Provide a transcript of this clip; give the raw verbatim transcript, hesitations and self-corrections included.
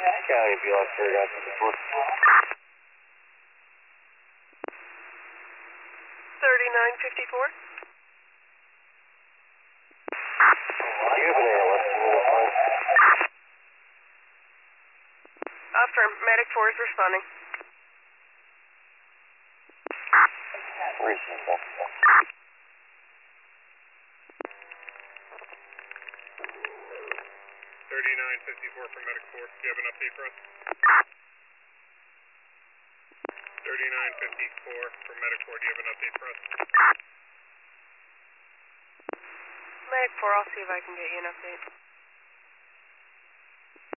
County, be on thirty-nine fifty-four. thirty-nine fifty-four. Do you have an A L S unit on? Affirm. Medic four is responding. Reasonable. thirty-nine fifty-four for Medic four. Do you have an update for us? thirty-nine fifty-four for Medic four. Do you have an update for us? Medic four, I'll see if I can get you an update.